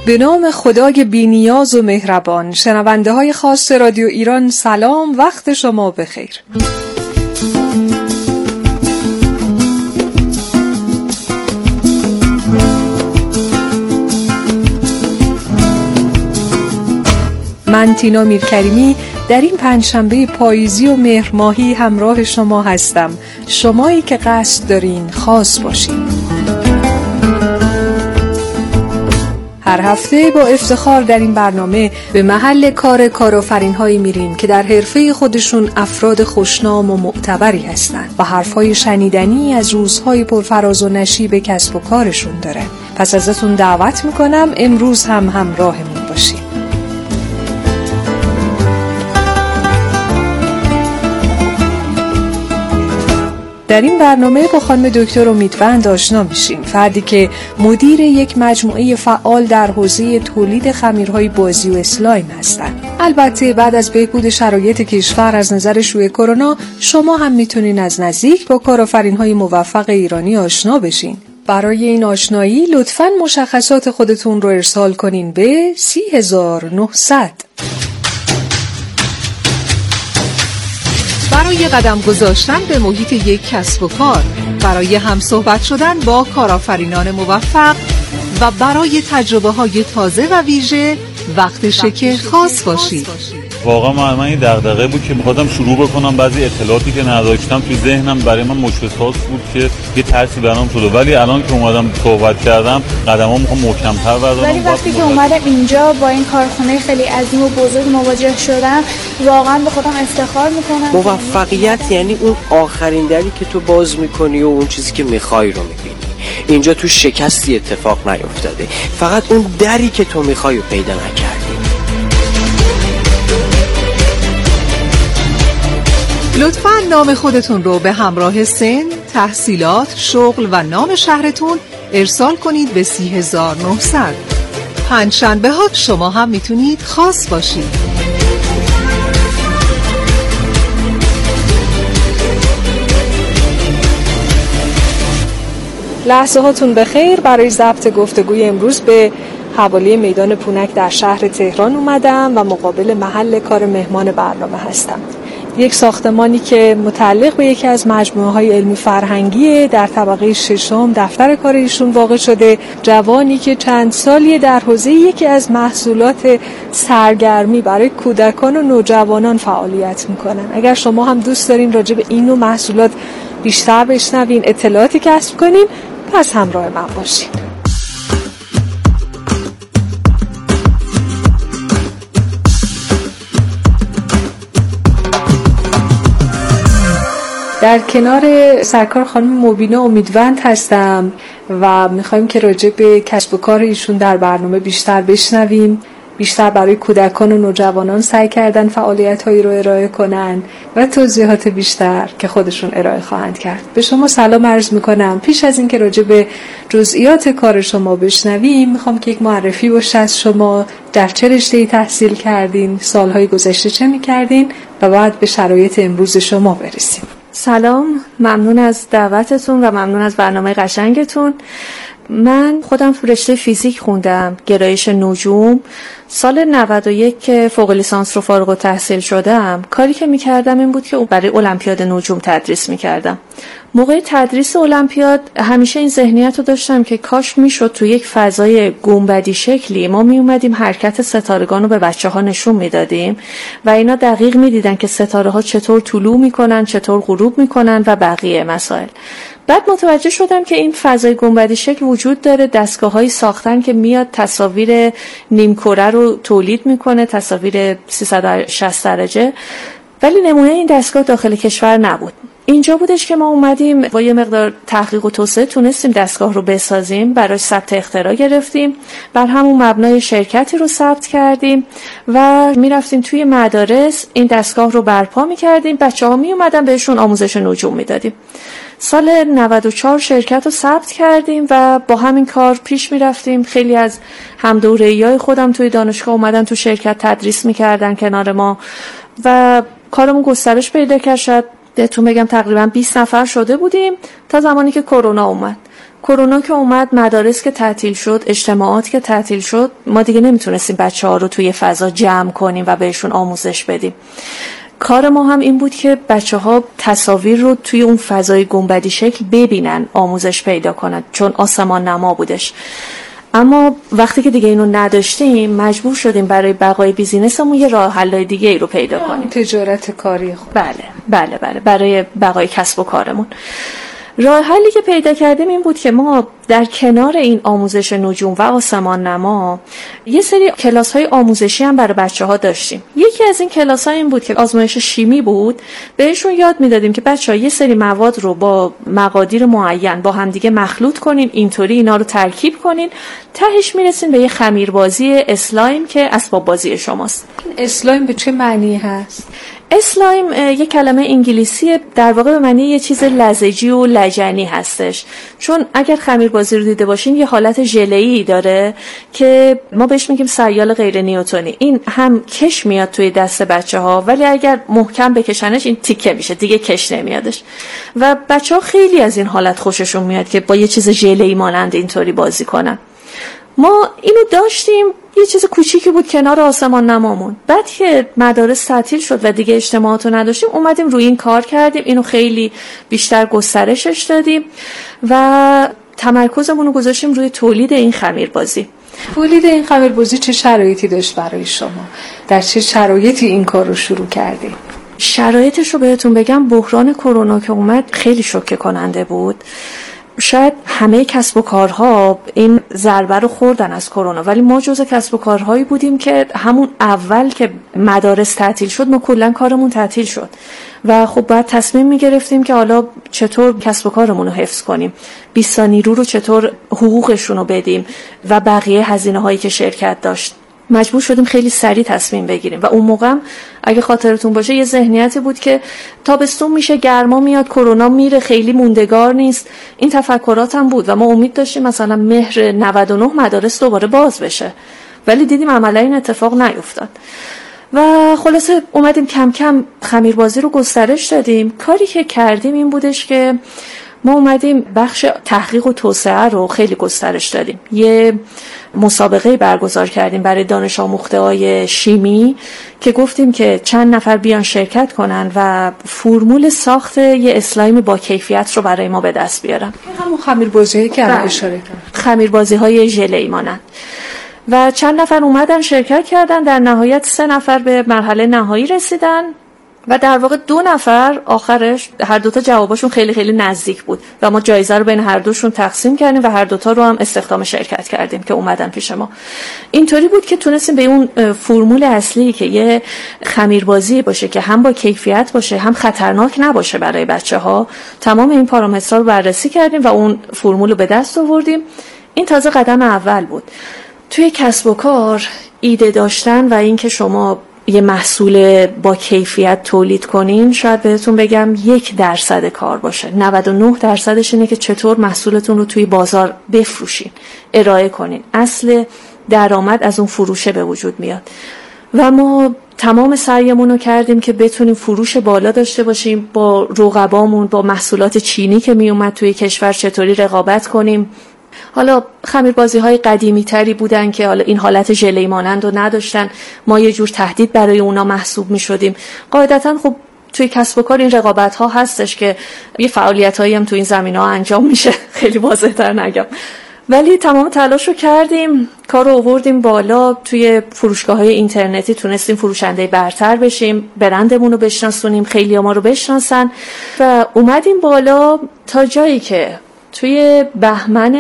به نام خدای بی‌نیاز و مهربان. شنونده های خاص رادیو ایران سلام، وقت شما بخیر. من تینا میرکریمی در این پنجشنبه پاییزی و مهر ماهی همراه شما هستم. شمایی که قصد دارین خاص باشین. هر هفته با افتخار در این برنامه به محل کار کارآفرین‌هایی میریم که در حرفه خودشون افراد خوشنام و معتبری هستند و حرفای شنیدنی از روزهای پرفراز و نشیب کسب و کارشون دارن. پس ازتون دعوت میکنم امروز هم همراهمون باشین. در این برنامه با خانم دکتر امیدوند آشنا میشیم، فردی که مدیر یک مجموعه فعال در حوزه تولید خمیرهای بازی و اسلایم هستند. البته بعد از بهبود شرایط کشور از نظر شیوع کرونا، شما هم میتونین از نزدیک با کارآفرین‌های موفق ایرانی آشنا بشین. برای این آشنایی لطفاً مشخصات خودتون رو ارسال کنین به 30900. برای قدم گذاشتن به محیط یک کسب و کار، برای همصحبت شدن با کارآفرینان موفق و برای تجربه های تازه و ویژه وقتشه که خاص باشید. واقعا من این دغدغه بود که می‌خواستم شروع بکنم، بعضی اطلاعاتی که نداشتم تو ذهنم برای من مشکلات بود که یه ترسی برام شده، ولی الان که اومدم صحبت کردم قدمام میخوام محکم‌تر بردارم. ولی وقتی که اومدم اینجا با این کارخونه خیلی عظیم و بزرگ مواجه شدم، واقعا به خودم افتخار میکنم. موفقیت یعنی اون آخرین دری که تو باز میکنی و اون چیزی که میخوای رو میبینی. اینجا تو شکستی اتفاق نیفتاده، فقط اون دری که تو میخوای رو پیدا نکردی. لطفاً نام خودتون رو به همراه سن، تحصیلات، شغل و نام شهرتون ارسال کنید به 30900. پنجشنبه ها شما هم میتونید خاص باشید. لحظه هاتون بخیر. برای ضبط گفتگوی امروز به حوالی میدان پونک در شهر تهران اومدم و مقابل محل کار مهمان برنامه هستم. یک ساختمانی که متعلق به یکی از مجموعه‌های علمی فرهنگی در طبقه ششم دفتر کار ایشون واقع شده. جوانی که چند سالیه در حوزه یکی از محصولات سرگرمی برای کودکان و نوجوانان فعالیت میکنن. اگر شما هم دوست دارین راجع به این نوع محصولات بیشتر بشنوین، اطلاعاتی کسب کنین، پس همراه من باشین. در کنار سرکار خانم مبینا امیدوند هستم و میخوایم که راجع به کسب و کار ایشون در برنامه بیشتر بشنویم. بیشتر برای کودکان و نوجوانان سعی کردن فعالیت‌هایی رو ارائه کنن و توضیحات بیشتر که خودشون ارائه خواهند کرد. به شما سلام عرض میکنم. پیش از این که راجع به جزئیات کار شما بشنویم، میخوام که یک معرفی باشه از شما. در چه رشته‌ای تحصیل کردین؟ سالهای گذشته چه میکردین؟ و بعد به شرایط امروز شما برسیم. سلام، ممنون از دعوتتون و ممنون از برنامه قشنگتون. من خودم تو رشته فیزیک خوندم، گرایش نجوم. سال 91 که فوق لیسانس رو فارغ التحصیل شدم، کاری که میکردم این بود که برای المپیاد نجوم تدریس میکردم. موقع تدریس المپیاد همیشه این ذهنیت رو داشتم که کاش میشد تو یک فضای گنبدی شکلی ما میومدیم حرکت ستارگان رو به بچه ها نشون میدادیم و اینا دقیق میدیدن که ستاره ها چطور طلوع میکنن، چطور غروب میکنن و بقیه مسائل. بعد متوجه شدم که این فضای گنبدی شکل وجود داره، دستگاه‌هایی ساختن که میاد تصاویر نیمکره رو تولید میکنه، تصاویر 360 درجه، ولی نمونه این دستگاه داخل کشور نبود. اینجا بودش که ما اومدیم با یه مقدار تحقیق و توسعه تونستیم دستگاه رو بسازیم، برای ثبت اختراع گرفتیم، بر همون مبنای شرکتی رو ثبت کردیم و میرفتیم توی مدارس این دستگاه رو برپا میکردیم، بچه‌ها می اومدن بهشون آموزش نجوم میدادیم. سال 94 شرکت رو ثبت کردیم و با همین کار پیش میرفتیم. خیلی از همدوره‌ایای خودم توی دانشگاه اومدن تو شرکت تدریس میکردن کنار ما و کارمون گسترش پیدا کرد. بهتون بگم تقریبا 20 نفر شده بودیم تا زمانی که کرونا اومد. کرونا که اومد، مدارس که تعطیل شد، اجتماعات که تعطیل شد، ما دیگه نمیتونستیم بچه‌ها رو توی فضا جمع کنیم و بهشون آموزش بدیم. کار ما هم این بود که بچه‌ها تصاویر رو توی اون فضای گنبدی شکل ببینن، آموزش پیدا کنن، چون آسمان نما بودش. اما وقتی که دیگه اینو نداشتیم مجبور شدیم برای بقای بیزینسمون یه راه حل دیگه ای رو پیدا کنیم. تجارت کاری خود. بله برای بقای کسب و کارمون. راه حلی که پیدا کردیم این بود که ما در کنار این آموزش نجوم و آسمان نما یه سری کلاس‌های آموزشی هم برای بچه‌ها داشتیم. یکی از این کلاس‌ها این بود که آزمایش شیمی بود. بهشون یاد میدادیم که بچه‌ها یه سری مواد رو با مقادیر معین با همدیگه مخلوط کنین، اینطوری اینا رو ترکیب کنین، تهش میرسین به یه خمیربازی اسلایم که اسباب بازی شماست. اسلایم به چه معنی هست؟ اسلایم یه کلمه انگلیسیه، در واقع به معنی یه چیز لزجی و لجنی هستش. چون اگر خمیربازی رو دیده باشین یه حالت ژله‌ای داره که ما بهش میگیم سیال غیر نیوتنی. این هم کش میاد توی دست بچه‌ها، ولی اگر محکم بکشنش این تیکه میشه، دیگه کش نمیادش. و بچه‌ها خیلی از این حالت خوششون میاد که با یه چیز ژله‌ای مانند اینطوری بازی کنن. ما اینو داشتیم، یه چیز کوچیکی بود کنار آسمان نمامون. بعد که مدارس تعطیل شد و دیگه اجتماعات رو نداشتیم، اومدیم روی این کار کردیم، اینو خیلی بیشتر گسترشش دادیم و تمرکزمون رو گذاشتیم روی تولید این خمیربازی. تولید این خمیربازی چه شرایطی داشت برای شما؟ در چه شرایطی این کار رو شروع کردید؟ شرایطش رو بهتون بگم، بحران کرونا که اومد خیلی شوکه کننده بود. شاید همه کسب و کارها این ضربه رو خوردن از کرونا، ولی ما جزو کسب و کارهایی بودیم که همون اول که مدارس تعطیل شد ما کلا کارمون تعطیل شد و خب باید تصمیم میگرفتیم که حالا چطور کسب و کارمون رو حفظ کنیم، 20 نیرو رو چطور حقوقشون رو بدیم و بقیه هزینه هایی که شرکت داشت. مجبور شدیم خیلی سریع تصمیم بگیریم و اون موقع اگه خاطرتون باشه یه ذهنیتی بود که تابستون میشه، گرما میاد، کرونا میره، خیلی موندگار نیست. این تفکرات هم بود و ما امید داشتیم مثلا مهر 99 مدارس دوباره باز بشه، ولی دیدیم عملا این اتفاق نیفتاد و خلاصه اومدیم کم کم خمیربازی رو گسترش دادیم. کاری که کردیم این بودش که ما اومدیم بخش تحقیق و توسعه رو خیلی گسترش دادیم. یه مسابقه برگزار کردیم برای دانش آموخته‌های شیمی که گفتیم که چند نفر بیان شرکت کنن و فرمول ساخت یه اسلایم با کیفیت رو برای ما به دست بیارن. همون خمیربازی‌هایی که الان اشاره کردم، خمیربازی‌های ژله‌ای مانند. و چند نفر اومدن شرکت کردن، در نهایت 3 نفر به مرحله نهایی رسیدن و در واقع 2 نفر آخرش هر دوتا جواباشون خیلی خیلی نزدیک بود و ما جایزه رو بین هر دوشون تقسیم کردیم و هر دوتا رو هم استخدام شرکت کردیم که اومدن پیش ما. اینطوری بود که تونستیم به اون فرمول اصلی که یه خمیربازی باشه که هم با کیفیت باشه هم خطرناک نباشه برای بچه‌ها، تمام این پارامترها رو بررسی کردیم و اون فرمول رو به دست آوردیم. این تازه قدم اول بود. توی کسب و کار ایده داشتن و اینکه شما یه محصول با کیفیت تولید کنین، شاید بهتون بگم 1% کار باشه. 99% اینه که چطور محصولتون رو توی بازار بفروشین، ارائه کنین. اصل درآمد از اون فروشه به وجود میاد و ما تمام سعیمون رو کردیم که بتونیم فروش بالا داشته باشیم، با رقبامون، با محصولات چینی که می اومد توی کشور چطوری رقابت کنیم. حالا خمیربازی‌های قدیمی تری بودن که حالا این حالت ژله‌ای مانند رو نداشتن، ما یه جور تهدید برای اونا محسوب می‌شدیم. قاعدتاً خب توی کسب و کار این رقابت‌ها هستش که یه فعالیتایی هم توی این زمینه‌ها انجام میشه، خیلی واضح‌تر نگم. ولی تمام تلاش رو کردیم، کار رو آوردیم بالا، توی فروشگاه‌های اینترنتی تونستیم فروشنده برتر بشیم، برندمون رو بشناسونیم، خیلی‌ها ما رو بشناسن و اومدیم بالا تا جایی که توی بهمن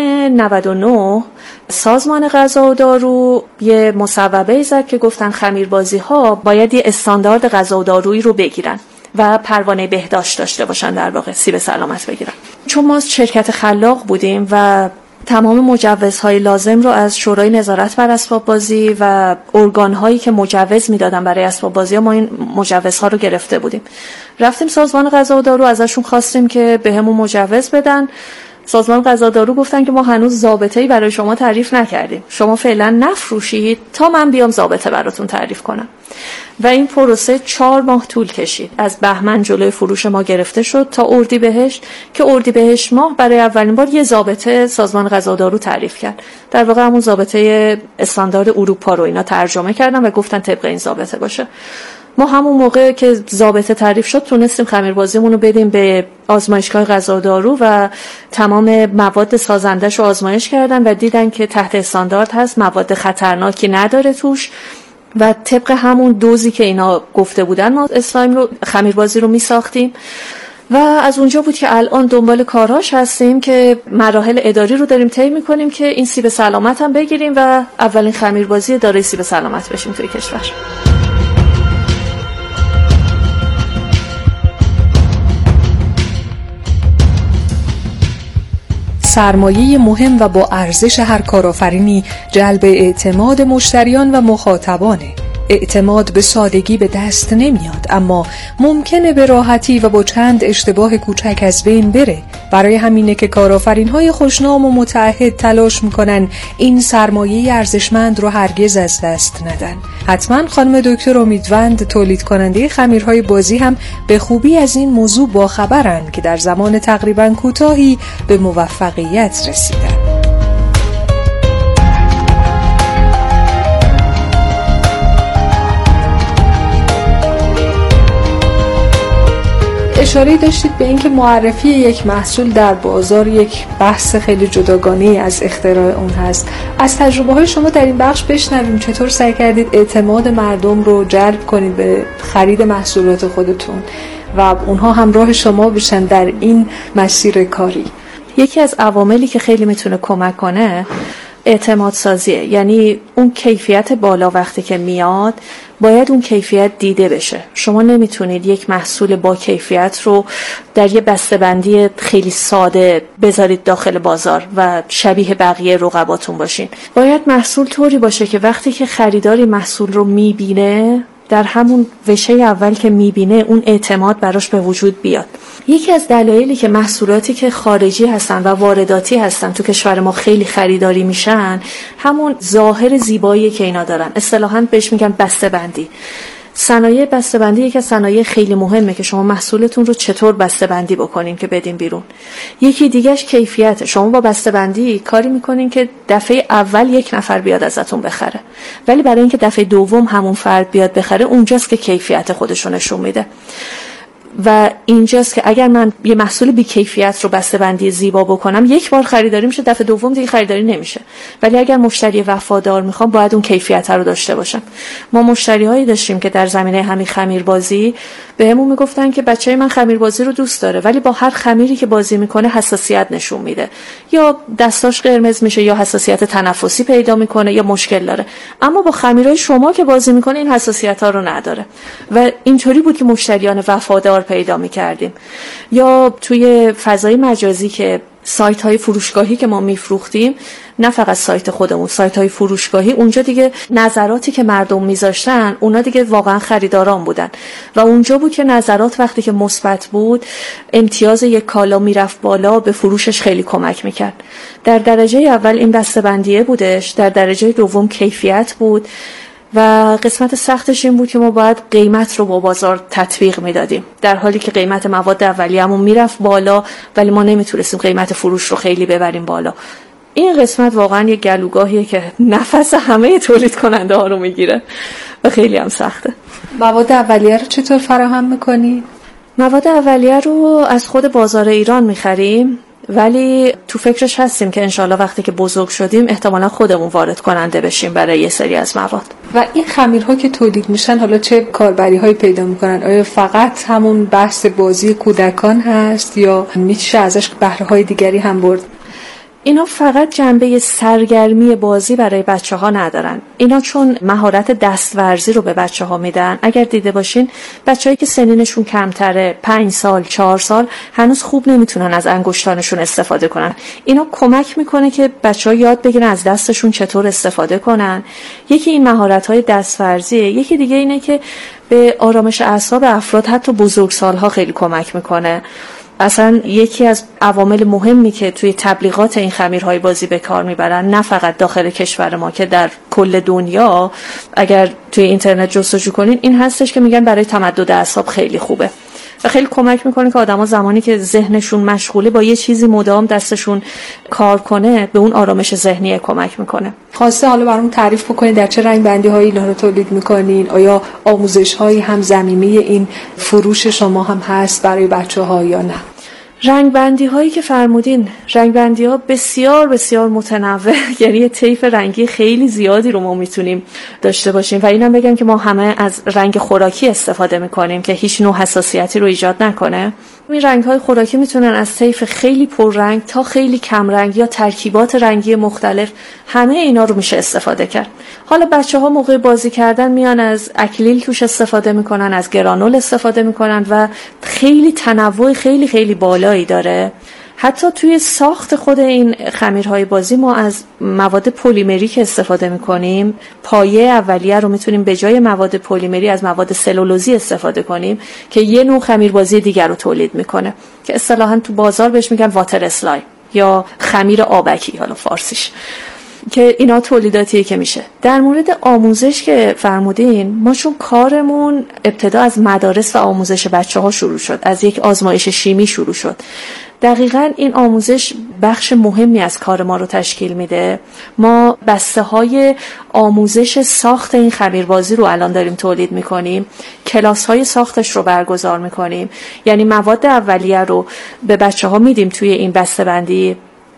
99 سازمان غذا و دارو یه مصوبه زد که گفتن خمیربازی‌ها باید یه استاندارد غذا و دارویی رو بگیرن و پروانه بهداشت داشته باشن، در واقع سیب سلامت بگیرن. چون ما شرکت خلاق بودیم و تمام مجوزهای لازم رو از شورای نظارت بر اسباب بازی و ارگان‌هایی که مجوز میدادن برای اسباب بازی‌ها، ما این مجوزها رو گرفته بودیم. رفتیم سازمان غذا و دارو، ازشون خواستیم که بهمون مجوز بدن. سازمان غذادارو گفتن که ما هنوز ضابطه‌ای برای شما تعریف نکردیم، شما فعلا نفروشید تا من بیام ضابطه براتون تعریف کنم. و این پروسه 4 ماه طول کشید. از بهمن جلوی فروش ما گرفته شد تا اردیبهشت که اردیبهشت ماه برای اولین بار یه ضابطه سازمان غذادارو تعریف کرد. در واقع همون ضابطه استاندارد اروپا رو اینا ترجمه کردن و گفتن طبق این ضابطه باشه. ما همون موقع که ضابطه تعریف شد تونستیم خمیربازیمون رو بدیم به آزمایشگاه غذادارو و تمام مواد سازندش رو آزمایش کردن و دیدن که تحت استاندارد هست، مواد خطرناکی نداره توش و طبق همون دوزی که اینا گفته بودن ما اسلایم رو خمیربازی رو می ساختیم. و از اونجا بود که الان دنبال کارهاش هستیم که مراحل اداری رو داریم طی می‌کنیم که این سیب سلامت هم بگیریم و اولین خمیربازی دارای سیب سلامت بشیم توی کشور. سرمایه مهم و با ارزش هر کارآفرینی جلب اعتماد مشتریان و مخاطبانه. اعتماد به سادگی به دست نمیاد، اما ممکنه به راحتی و با چند اشتباه کوچک از بین بره. برای همینه که کارآفرین‌های خوشنام و متعهد تلاش میکنن این سرمایه ارزشمند رو هرگز از دست ندن. حتما خانم دکتر امیدوند تولید کننده خمیرهای بازی هم به خوبی از این موضوع باخبرن که در زمان تقریبا کوتاهی به موفقیت رسیدن. اشاره داشتید به اینکه معرفی یک محصول در بازار یک بحث خیلی جداگانه از اختراع اون هست. از تجربه های شما در این بخش بشنویم چطور سعی کردید اعتماد مردم رو جلب کنید به خرید محصولات خودتون و اونها همراه شما بشن در این مسیر کاری. یکی از عواملی که خیلی میتونه کمک کنه اعتماد سازیه. یعنی اون کیفیت بالا وقتی که میاد باید اون کیفیت دیده بشه. شما نمیتونید یک محصول با کیفیت رو در یه بسته‌بندی خیلی ساده بذارید داخل بازار و شبیه بقیه رقباتون باشین. باید محصول طوری باشه که وقتی که خریداری محصول رو میبینه در همون وشه اول که میبینه اون اعتماد براش به وجود بیاد. یکی از دلایلی که محصولاتی که خارجی هستن و وارداتی هستن تو کشور ما خیلی خریداری میشن همون ظاهر زیبایی که اینا دارن. اصطلاحاً بهش میگن بسته‌بندی. صنایع بسته‌بندی یکی از صنایع خیلی مهمه که شما محصولتون رو چطور بسته‌بندی بکنین که بدین بیرون. یکی دیگهش کیفیته. شما با بسته‌بندی کاری میکنین که دفعه اول یک نفر بیاد ازتون بخره، ولی برای اینکه دفعه دوم همون فرد بیاد بخره اونجاست که کیفیت خودش رو نشون میده. و اینجاست که اگر من یه محصول بی کیفیت رو بسته‌بندی زیبا بکنم یک بار خریداری میشه، دفعه دوم دیگه خریداری نمیشه. ولی اگر مشتری وفادار میخوام باید اون کیفیت رو داشته باشم. ما مشتریایی داشتیم که در زمینه همین خمیربازی بهمون میگفتن که بچه‌ی من خمیربازی رو دوست داره ولی با هر خمیری که بازی میکنه حساسیت نشون میده، یا دستاش قرمز میشه یا حساسیت تنفسی پیدا میکنه یا مشکل داره، اما با خمیرهای شما که بازی میکنه این حساسیت‌ها رو نداره. و اینطوری بود که مشتریان وفادار پیدا می‌کردیم. یا توی فضای مجازی که سایت‌های فروشگاهی که ما می‌فروختیم، نه فقط سایت خودمون، سایت‌های فروشگاهی، اونجا دیگه نظراتی که مردم می‌ذاشتن اونا دیگه واقعا خریداران بودن و اونجا بود که نظرات وقتی که مثبت بود امتیاز یک کالا میرفت بالا، به فروشش خیلی کمک می‌کرد. در درجه اول این بسته‌بندیه بودش، در درجه دوم کیفیت بود و قسمت سختش این بود که ما باید قیمت رو با بازار تطبیق میدادیم، در حالی که قیمت مواد اولیه‌مون میرفت بالا ولی ما نمیتونستیم قیمت فروش رو خیلی ببریم بالا. این قسمت واقعا یه گلوگاهیه که نفس همه تولید کننده ها رو میگیره و خیلی هم سخته. مواد اولیه رو چطور فراهم میکنی؟ مواد اولیه رو از خود بازار ایران میخریم، ولی تو فکرش هستیم که انشالله وقتی که بزرگ شدیم احتمالا خودمون وارد کننده بشیم برای یه سری از مواد. و این خمیرها که تولید میشن حالا چه کاربری‌هایی پیدا میکنن؟ آیا فقط همون بحث بازی کودکان هست یا میشه ازش بهره‌های دیگری هم برد؟ اینا فقط جنبه سرگرمی بازی برای بچه‌ها ندارن. اینا چون مهارت دستورزی رو به بچه‌ها میدن. اگر دیده باشین بچه‌هایی که سنینشون کمتره، 5 سال، 4 سال، هنوز خوب نمیتونن از انگشتانشون استفاده کنن. اینا کمک میکنه که بچه‌ها یاد بگیرن از دستشون چطور استفاده کنن. یکی این مهارت‌های دستورزیه، یکی دیگه اینه که به آرامش اعصاب افراد حتی بزرگسال‌ها خیلی کمک میکنه. اصلا یکی از عوامل مهمی که توی تبلیغات این خمیرهای بازی به کار میبرن، نه فقط داخل کشور ما که در کل دنیا اگر توی اینترنت جستجو کنین، این هستش که میگن برای تمدد اعصاب خیلی خوبه و خیلی کمک میکنه که آدما زمانی که ذهنشون مشغوله با یه چیزی مدام دستشون کار کنه به اون آرامش ذهنی کمک میکنه. خواسته حالا برامون تعریف بکنید در چه رنگ بندی هایی اینا رو تولید میکنین؟ آیا آموزش هایی هم زمینه این فروش شما هم هست برای بچه‌ها یا نه؟ رنگ بندی هایی که فرمودین، رنگ بندی ها بسیار بسیار متنوع، یعنی یه طیف رنگی خیلی زیادی رو ما میتونیم داشته باشیم و اینم بگم که ما همه از رنگ خوراکی استفاده میکنیم که هیچ نوع حساسیتی رو ایجاد نکنه. این رنگ های خوراکی میتونن از طیف خیلی پررنگ تا خیلی کم رنگ یا ترکیبات رنگی مختلف، همه اینا رو میشه استفاده کرد. حالا بچه‌ها موقع بازی کردن میان از اکلیل توش استفاده میکنن، از گرانول استفاده میکنن و خیلی تنوع خیلی خیلی بالایی داره. حتی توی ساخت خود این خمیرهای بازی ما از مواد پلیمریک استفاده میکنیم. پایه اولیه رو میتونیم به جای مواد پلیمری از مواد سلولوزی استفاده کنیم که یه نوع خمیربازی دیگر رو تولید میکنه که اصطلاحاً تو بازار بهش میگن واتر اسلایم یا خمیر آبکی، حالا فارسیش، که اینا تولیداتیه که میشه. در مورد آموزش که فرمودین، ما چون کارمون ابتدا از مدارس و آموزش بچه‌ها شروع شد، از یک آزمایش شیمی شروع شد. دقیقاً این آموزش بخش مهمی از کار ما رو تشکیل میده. ما بسته‌های آموزش ساخت این خمیربازی رو الان داریم تولید میکنیم، کلاس‌های ساختش رو برگزار میکنیم، یعنی مواد اولیه رو به بچه‌ها میدیم توی این بسته‌بندی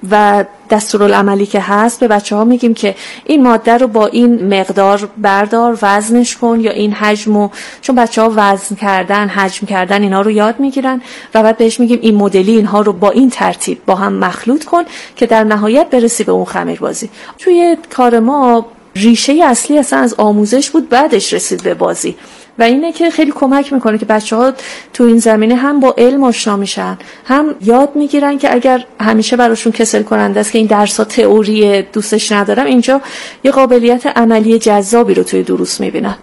و دستورالعملی که هست به بچه‌ها میگیم که این ماده رو با این مقدار بردار، وزنش کن، یا این حجمو، چون بچه‌ها وزن کردن، حجم کردن اینا رو یاد میگیرن و بعد بهش میگیم این مدلی اینها رو با این ترتیب با هم مخلوط کن که در نهایت برسی به اون خمیربازی. توی کار ما ریشه اصلی اصلا از آموزش بود، بعدش رسید به بازی و اینه که خیلی کمک میکنه که بچه‌ها تو این زمینه هم با علم آشنا میشن، هم یاد میگیرن که اگر همیشه براشون کسل کننده است که این درس‌ها تئوری دوستش ندارم، اینجا یه قابلیت عملی جذابی رو توی دروس میبینن.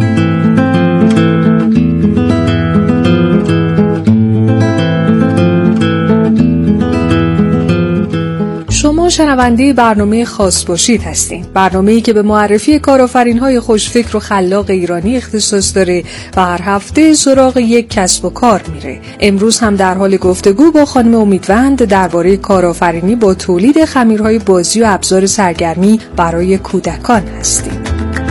شما شنونده برنامه خاص باشید هستین، برنامه‌ای که به معرفی کارآفرین‌های خوشفکر و خلاق ایرانی اختصاص داره و هر هفته سراغ یک کسب و کار میره. امروز هم در حال گفتگو با خانم امیدوند درباره کارآفرینی با تولید خمیرهای بازی و ابزار سرگرمی برای کودکان هستیم.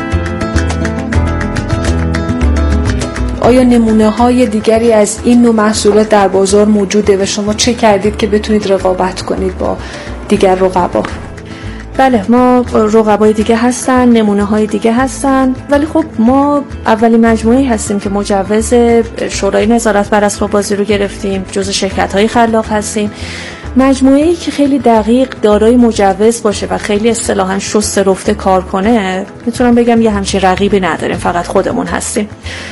آیا نمونه‌های دیگری از این نوع محصولات در بازار موجوده و شما چه کردید که بتونید رقابت کنید با دیگر رقبا؟ بله، ما رقبای دیگه هستن، نمونه‌های دیگه هستن، ولی خب ما اولین مجموعه‌ای هستیم که مجوز شورای نظارت بر اسباب بازی رو گرفتیم، جزو شرکت‌های خلاق هستیم. مجموعه‌ای که خیلی دقیق دارای مجوز باشه و خیلی اصطلاحاً شسته رفته کار کنه، میتونم بگم یه همچین رقیبی نداریم، فقط خودمون هستیم.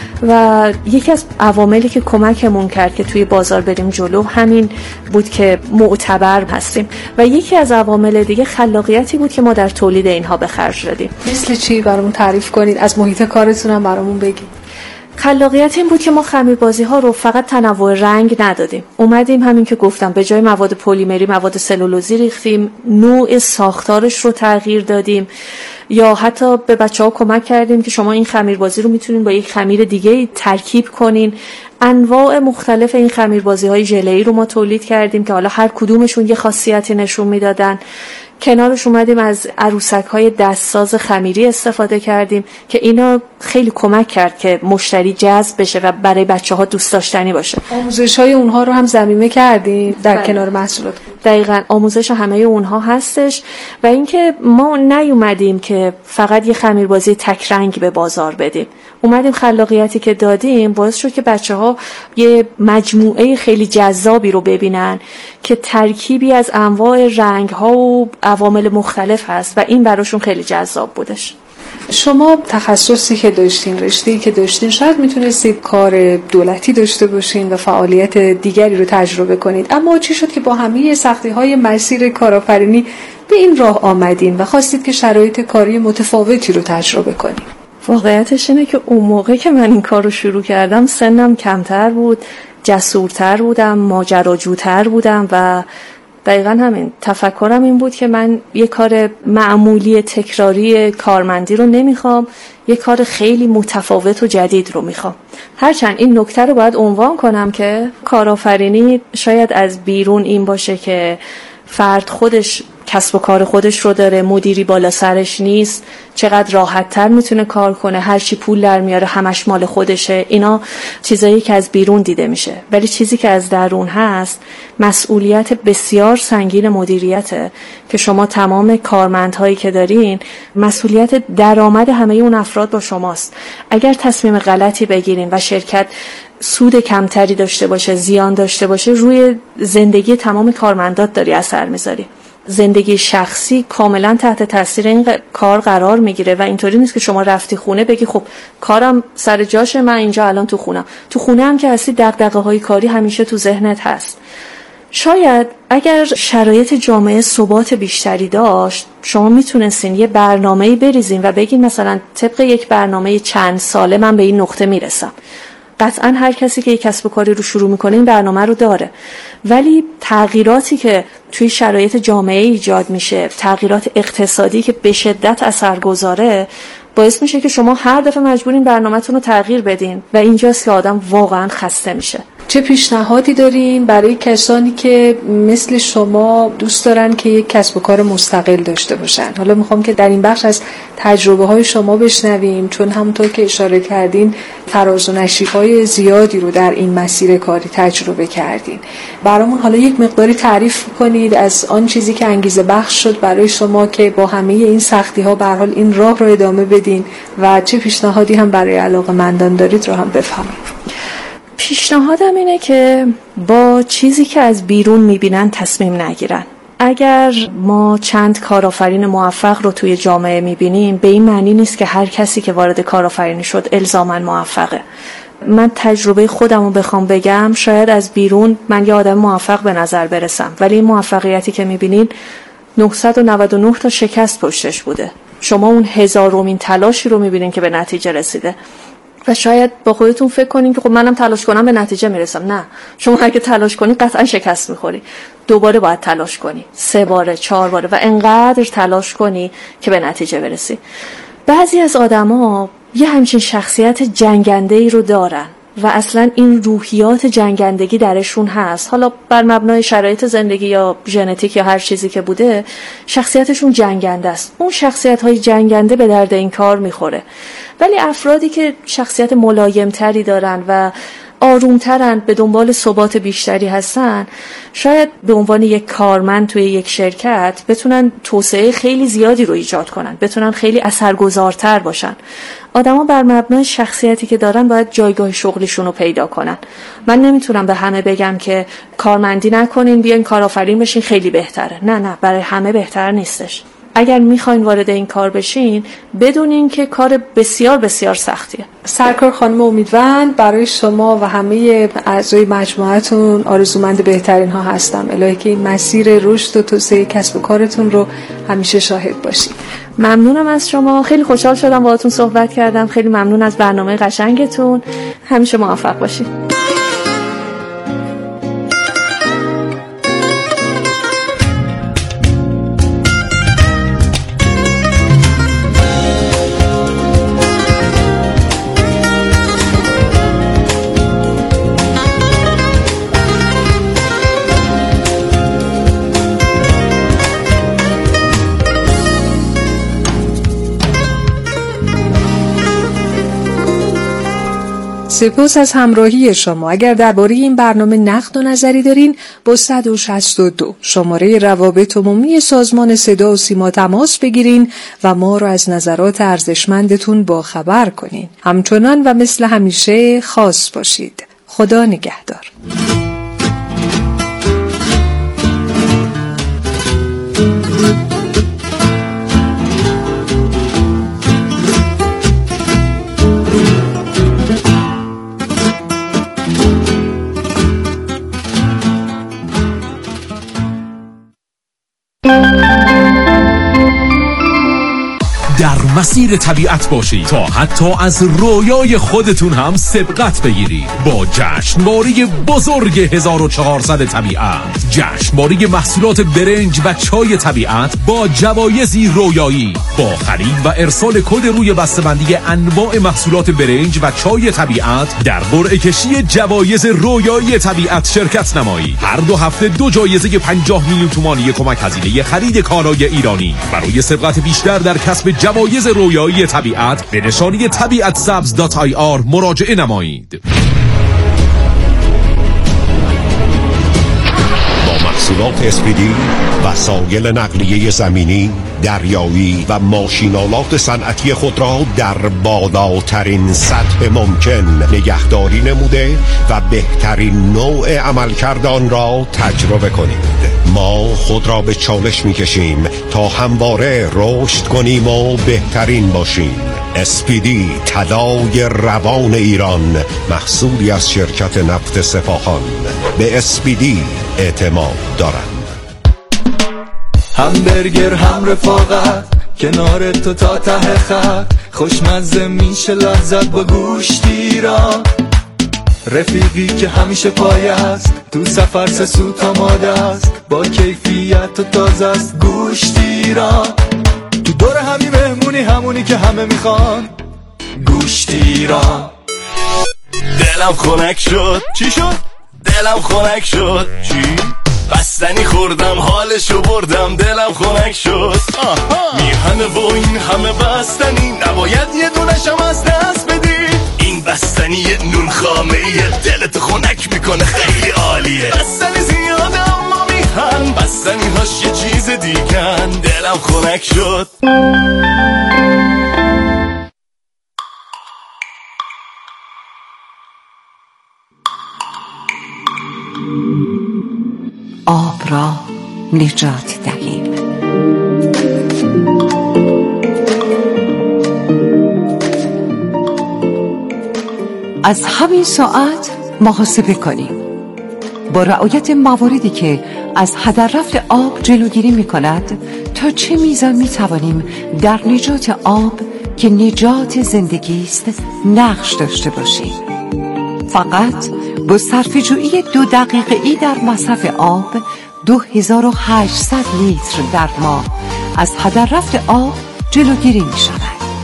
و یکی از عواملی که کمکمون کرد که توی بازار بریم جلو همین بود که معتبر هستیم و یکی از عوامل دیگه خلاقیتی بود که ما در تولید اینها به خرج دادیم. مثل چی برامون تعریف کنید؟ از محیط کارتون هم برامون بگید. خلاقیت این بود که ما خمیربازی ها رو فقط تنوع رنگ ندادیم، اومدیم همین که گفتم به جای مواد پلیمری مواد سلولوزی ریختیم، نوع ساختارش رو تغییر دادیم، یا حتی به بچه‌ها کمک کردیم که شما این خمیربازی رو میتونین با یک خمیر دیگه ترکیب کنین. انواع مختلف این خمیربازی‌های ژله‌ای رو ما تولید کردیم که حالا هر کدومشون یه خاصیتی نشون میدادن. کنارش اومدیم از عروسک‌های دستساز خمیری استفاده کردیم که اینا خیلی کمک کرد که مشتری جذب بشه و برای بچه‌ها دوست داشتنی باشه. آموزش‌های اونها رو هم ضمیمه کردیم در کنار محصولات. دقیقاً آموزش همه اونها هستش و اینکه ما نیومدیم که فقط یه خمیربازی تک رنگ به بازار بدیم. اومدیم خلاقیتی که دادیم باعث شد که بچه‌ها یه مجموعه خیلی جذابی رو ببینن که ترکیبی از انواع رنگ‌ها و عوامل مختلف هست و این براشون خیلی جذاب بودش. شما تخصصی که داشتین، رشته‌ای که داشتین، شاید میتونستید کار دولتی داشته باشین و فعالیت دیگری رو تجربه کنید، اما چی شد که با همه سختی‌های مسیر کارآفرینی به این راه آمدین و خواستید که شرایط کاری متفاوتی رو تجربه کنید؟ واقعیتش اینه که اون موقع که من این کار رو شروع کردم سنم کمتر بود، جسورتر بودم، ماجراجوتر بودم و دقیقا همین تفکرم این بود که من یه کار معمولی تکراری کارمندی رو نمیخوام، یه کار خیلی متفاوت و جدید رو میخوام. هرچند این نکته رو باید عنوان کنم که کارآفرینی شاید از بیرون این باشه که فرد خودش کسب و کار خودش رو داره، مدیری بالا سرش نیست، چقدر راحت تر میتونه کار کنه، هر چی پول در میاره همش مال خودشه. اینا چیزایی که از بیرون دیده میشه، ولی چیزی که از درون هست مسئولیت بسیار سنگین مدیریته که شما تمام کارمندهایی که دارین مسئولیت درآمد همه اون افراد با شماست. اگر تصمیم غلطی بگیرین و شرکت سود کمتری داشته باشه، زیان داشته باشه، روی زندگی تمام کارمندات داری اثر میذاری. زندگی شخصی کاملا تحت تاثیر این کار قرار میگیره و اینطوری نیست که شما رفتی خونه بگی خب کارم سر جاشه، من اینجا الان تو خونم. تو خونه هم که هستی دغدغه‌های کاری همیشه تو ذهنت هست. شاید اگر شرایط جامعه ثبات بیشتری داشت شما میتونستین یه برنامه‌ای بریزین و بگین مثلا طبق یک برنامه چند ساله من به این نقطه میرسم. قطعا هر کسی که یک کسب و کاری رو شروع میکنه این برنامه رو داره، ولی تغییراتی که توی شرایط جامعه ایجاد میشه، تغییرات اقتصادی که به شدت اثرگذاره، باعث میشه که شما هر دفعه مجبورین برنامه‌تون رو تغییر بدین و اینجاست که آدم واقعا خسته میشه. چه پیشنهادی دارین برای کسانی که مثل شما دوست دارن که یک کسب و کار مستقل داشته باشن؟ حالا میخوام که در این بخش از تجربه های شما بشنویم، چون همونطور که اشاره کردین فراز و نشیب‌های زیادی رو در این مسیر کاری تجربه کردین. برامون حالا یک مقداری تعریف کنید از آن چیزی که انگیزه بخش شد برای شما که با همه این سختی‌ها به هر حال این راه رو ادامه بدین و چه پیشنهادی هم برای علاقه‌مندان دارید رو هم بفهمید. پیشنهادم اینه که با چیزی که از بیرون میبینن تصمیم نگیرن. اگر ما چند کارآفرین موفق رو توی جامعه میبینیم به این معنی نیست که هر کسی که وارد کارآفرینی شد الزاماً موفقه. من تجربه خودم رو بخوام بگم، شاید از بیرون من یه آدم موفق به نظر برسم، ولی این موفقیتی که میبینین 999 تا شکست پشتش بوده. شما اون 1000مین تلاشی رو میبینین که به نتیجه رسیده و شاید با خودتون فکر کنین که خب منم تلاش کنم به نتیجه میرسم. نه، شما اگه تلاش کنی قطعا شکست میخوری. دوباره باید تلاش کنی، 3 باره 4 باره و انقدر تلاش کنی که به نتیجه برسی. بعضی از آدما یه همچین شخصیت جنگنده‌ای رو دارن و اصلا این روحیات جنگندگی درشون هست. حالا بر مبنای شرایط زندگی یا ژنتیک یا هر چیزی که بوده شخصیتشون جنگنده است. اون شخصیت‌های جنگنده به درد این کار میخوره. ولی افرادی که شخصیت ملایم‌تری دارن و آرومترن، به دنبال ثبات بیشتری هستن، شاید به عنوان یک کارمند توی یک شرکت بتونن توسعه خیلی زیادی رو ایجاد کنن، بتونن خیلی اثرگذارتر باشن. آدما بر مبنای شخصیتی که دارن باید جایگاه شغلیشون رو پیدا کنن. من نمیتونم به همه بگم که کارمندی نکنین بیاین کارآفرین بشین خیلی بهتره. نه، برای همه بهتر نیستش. اگر میخواین وارد این کار بشین بدونین که کار بسیار بسیار سختیه. سرکار خانم امیدوند برای شما و همه اعضای مجموعتون آرزومند بهترین ها هستم. الهی که این مسیر رشد و توسعه کسب و کارتون رو همیشه شاهد باشید. ممنونم از شما، خیلی خوشحال شدم باهاتون صحبت کردم. خیلی ممنون از برنامه قشنگتون. همیشه موفق باشید. سپاس از همراهی شما. اگر درباره این برنامه نقد و نظری دارین با 162 شماره روابط عمومی سازمان صدا و سیما تماس بگیرین و ما رو از نظرات ارزشمندتون باخبر کنین. همچنان و مثل همیشه خاص باشید. خدا نگهدار. اسیر طبیعت باشید تا حتی از رویای خودتون هم سبقت بگیرید با جشنواره بزرگ 1400 طبیعت. جشنواره محصولات برنج و چای طبیعت با جوایزی رویایی. با خرید و ارسال کد روی بسته‌بندی انواع محصولات برنج و چای طبیعت در قرعه کشی جوایز رویایی طبیعت شرکت نمایید. هر 2 هفته 2 جایزه 50 میلیون تومانی کمک هزینه خرید کالای ایرانی. برای سبقت بیشتر در کسب جوایز رویایی طبیعت به نشانی tabiatsabz.ir مراجعه نمایید. محصولات اسپیدی، وسایل نقلیه زمینی، دریایی و ماشینالات صنعتی خود را در بالاترین سطح ممکن نگهداری نموده و بهترین نوع عملکرد آن را تجربه کنید. ما خود را به چالش می‌کشیم تا همواره رشد کنیم و بهترین باشیم. اسپیدی، طلای روان ایران، محصولی از شرکت نفت سپاهان. به اسپیدی اعتماد دارند. هم برگر هم رفاقت، کنار تو تا ته خط، خوشمزه میشه لذت با گوشتی را. رفیقی که همیشه پایه است، تو سفر سه سوت آماده است، با کیفیت و تازه است گوشتی را. تو دور همی مهمونی، همونی که همه میخوان، گوشتی را. دلم خنک شد. چی شد؟ دلم خنک شد. چی؟ بستنی خوردم حالشو بردم، دلم خنک شد. میهنه و این همه بستنی، نباید یه دونشم از دست بدی. این بستنی یه نون خامه ایه، دلت خنک میکنه، خیلی عالیه. بستنی زیاده اما میهن، بستنی هاش یه چیز دیگن، دلم خنک شد. آب را نجات دهیم. از همین ساعت محاسبه کنیم با رعایت مواردی که از هدر رفت آب جلوگیری می کند. تا چه میزان می توانیم در نجات آب که نجات زندگی است نقش داشته باشیم. فقط با صرفه‌جویی 2 دقیقه‌ای در مصرف آب 2800 لیتر در ماه از هدر رفت آب جلوگیری می شود.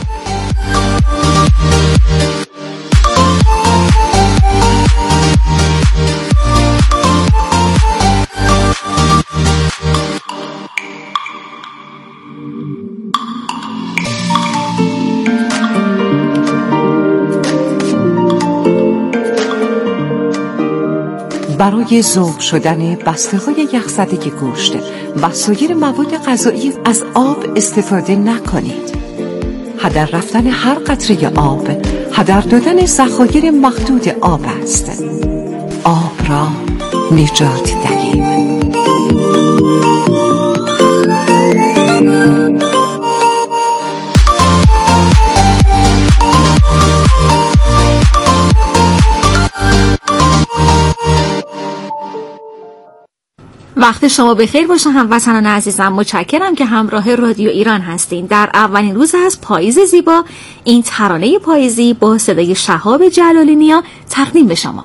برای ذوب شدن بسته‌های یخزده گوشت و سایر مواد غذایی از آب استفاده نکنید. هدر رفتن هر قطره آب هدر دادن ذخایر محدود آب است. آب را نجات دهیم. وقت شما بخیر باشه هموطنان عزیزم. متشکرم که همراه رادیو ایران هستین. در اولین روز از پاییز زیبا این ترانه پاییزی با صدای شهاب جلالی نیا تقدیم به شما.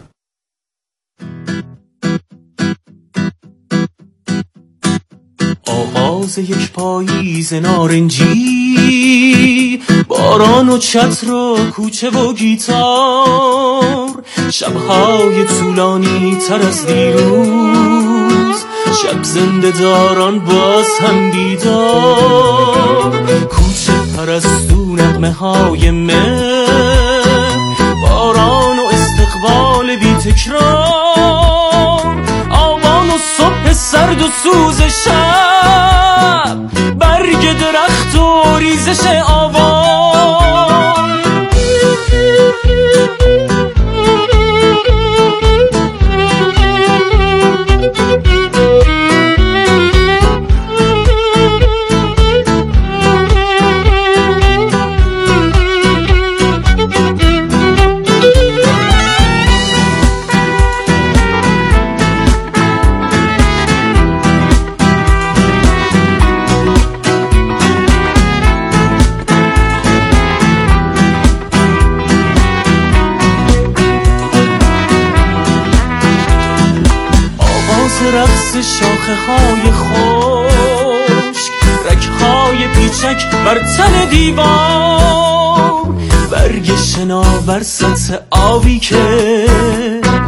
آغاز یک پاییز نارنجی، باران و چتر و کوچه و گیتار، شبهای طولانی تر از دیروز، شب زنده داران باز هم بیدار، کوچه پرستو نغمه های مهر، باران و استقبال بی تکرار، آوان و صبح سرد و سوز شب، برگ درخت و ریزش آوان. رقص شاخه های خشک، رگ های پیچک بر تن دیوار، برگ شنا بر سطح آبی که